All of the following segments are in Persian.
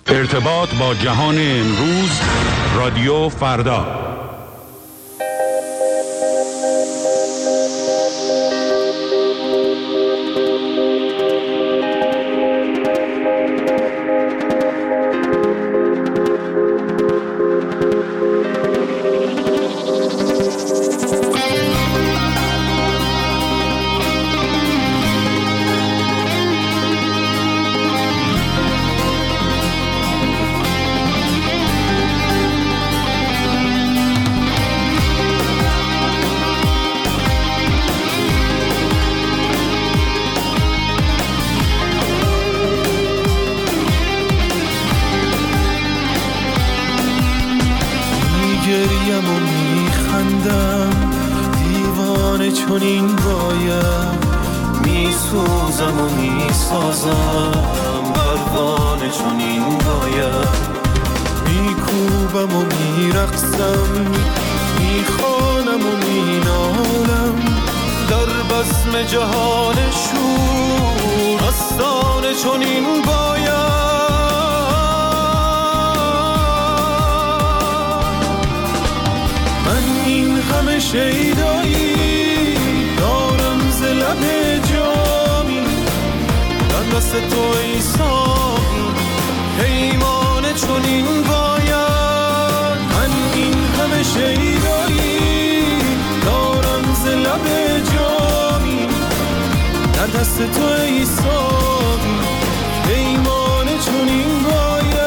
ارتباط با جهان امروز، رادیو فردا. میگریم و میخندم، دیوانه چنین باید، میسوزم و میسازم، پروانه چنین باید، میکوبم و میرقصم، میخوانم و مینالم، در بزم جهان شور مستانه چنین باید. همه شیدایی دارم ز لب جامی، در دست تو ای ساقی پیمانه چنین باید. من این همه شیدایی دارم ز لب جامی، در دست تو ای ساقی پیمانه چنین باید.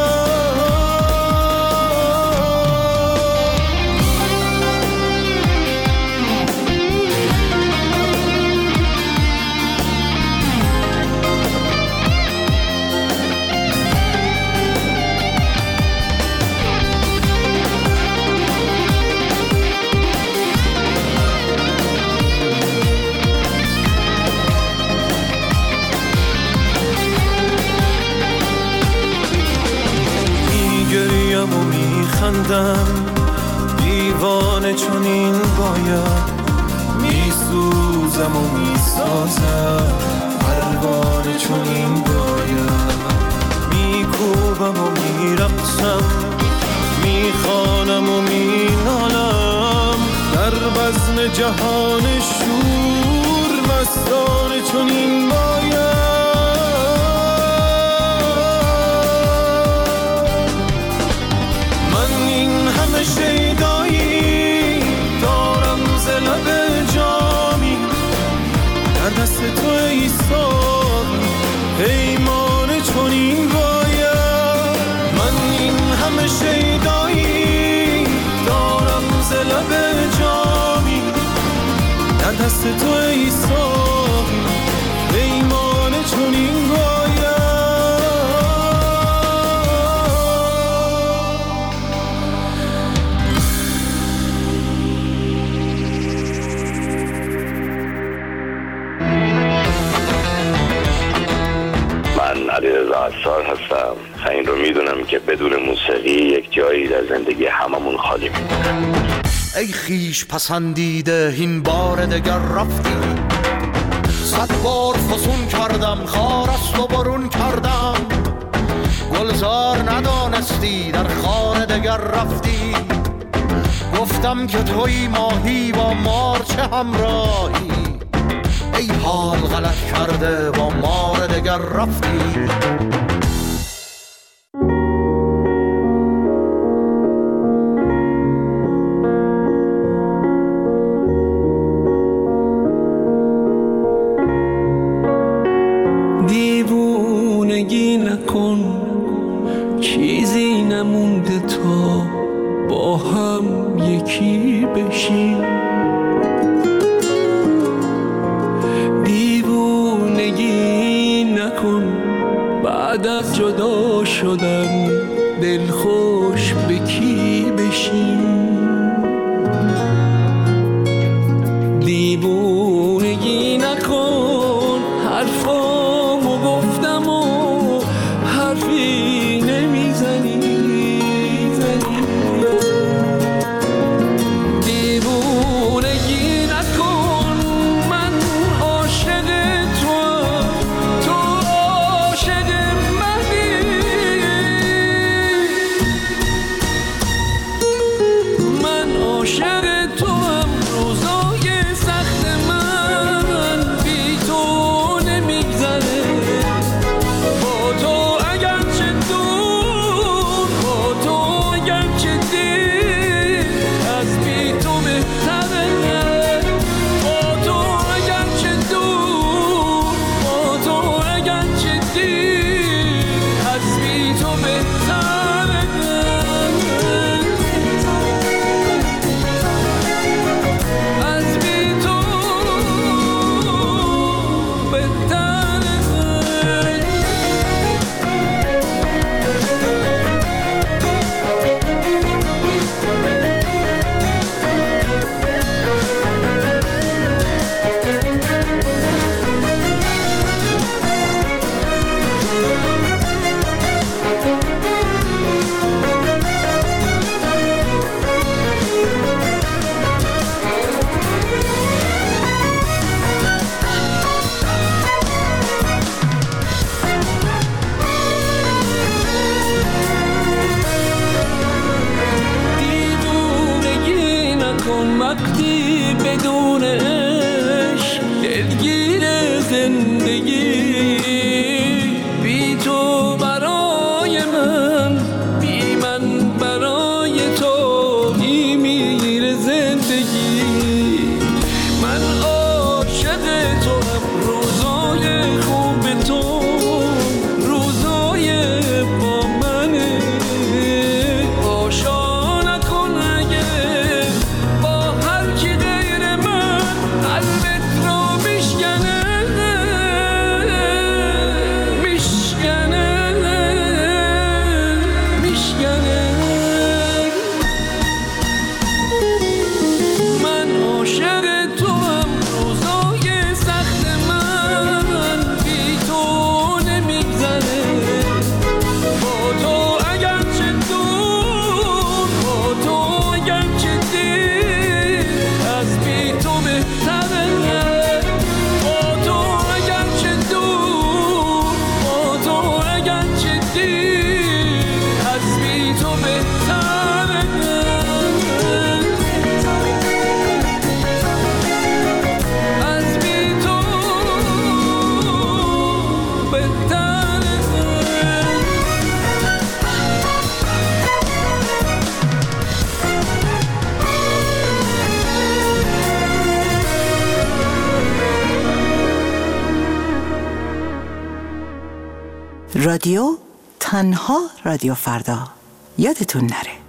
و میخندم، دیوانه چنین باید، میسوزم و میسازم، پروانه چنین باید، میکوبم و میرقصم، میخوانم و مینالم، در بزم جهان شور مستانه چنین باید. شیدایی دارم ز لب جامی، در دست تو ای ساقی پیمانه چنین باید. من این همه شیدایی دارم ز لب جامی، در دست تو ای ساقی پیمانه چنین باید. علیرضا عصار هستم. این رو میدونم که بدون موسیقی یک جایی در زندگی هممون خالی میمونه. ای خیش پسندیده این بار دگر رفتی، 100 بار فسون کردم خار است و برون کردم، گلزار ندانستی در خانه دگر رفتی، گفتم که توی ماهی با مار چه همراهی، ای حال غلط کرده با مار دگر رفتی. دیوونگی نکن، چیزی نمونده تا با هم یکی بشیم، دیوونگی نکن، بعد از جدا شدن دلخوش به کی بشیم، دیوونگی نکن، حرفامو گفتم و حرفی نمیزنی، دیوونگی نکن، من عاشق تو، تو عاشق منی، رادیو تنها رادیو فردا. یادتون نره.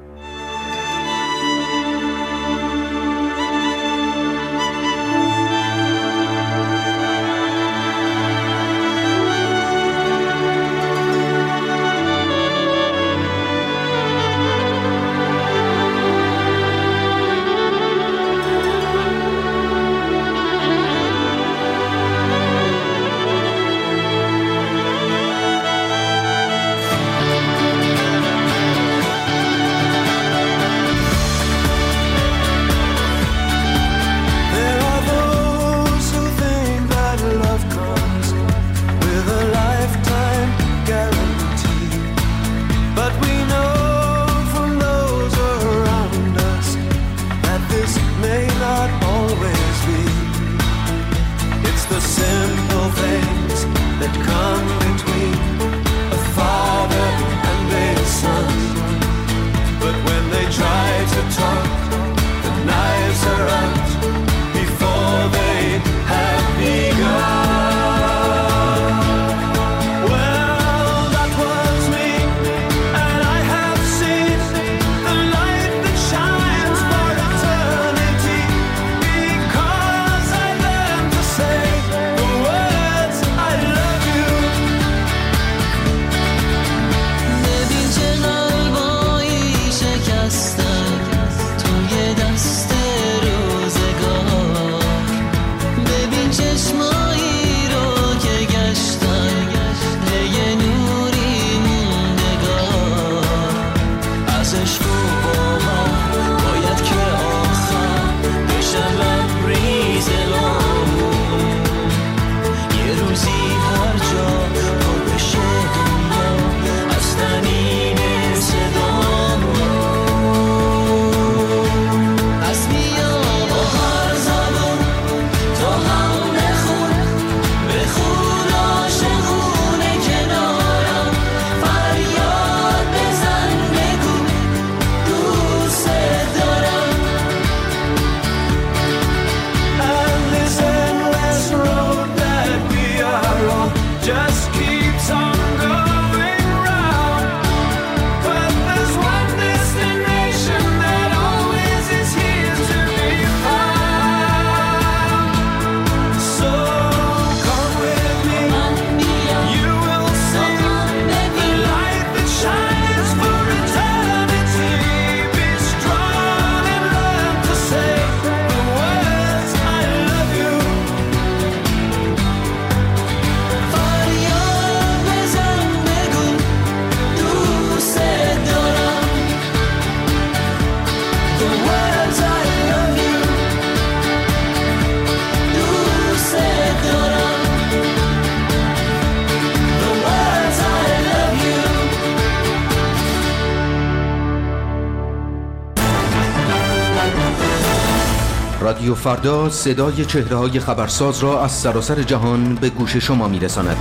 رادیو فردا صدای چهره‌های خبرساز را از سراسر جهان به گوش شما می‌رساند.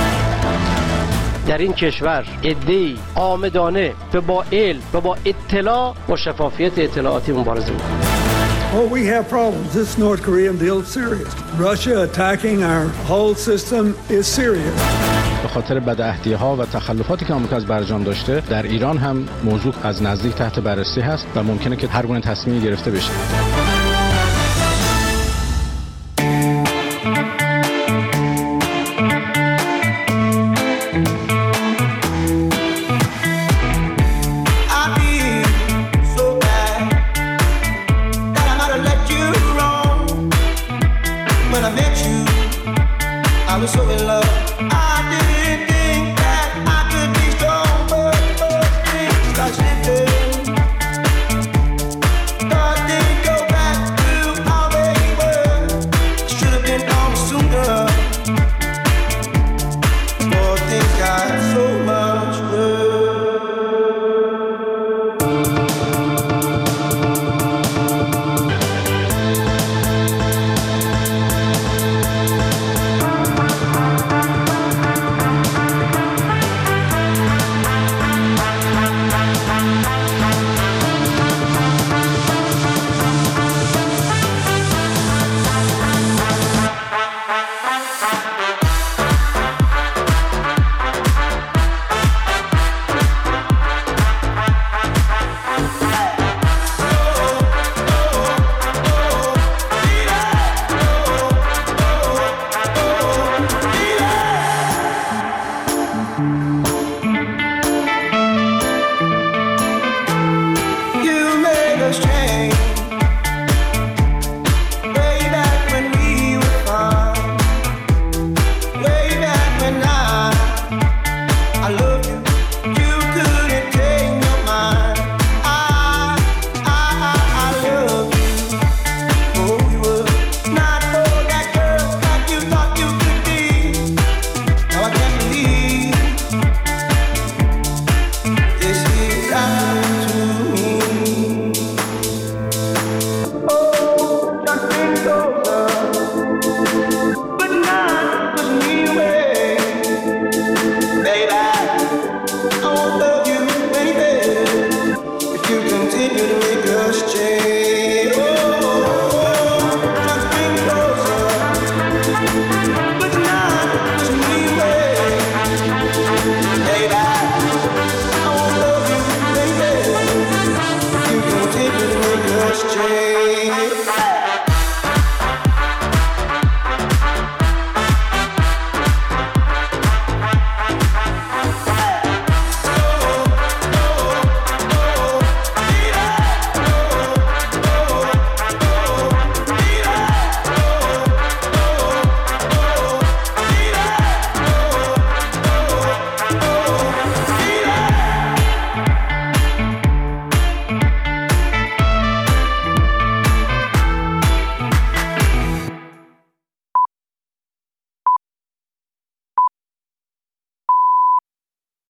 در این کشور عده‌ای عامدانه و با علم و با اطلاع با شفافیت اطلاعاتی مبارزه می‌کنند. Oh, we have problems. This North Korean deal is serious. Russia attacking our whole system is serious. به خاطر بدعهدی‌ها و تخلفاتی که آمریکا از برجام داشته، در ایران هم موضوع از نزدیک تحت بررسی هست و ممکنه که هر گونه تصمیمی گرفته بشه. Go back.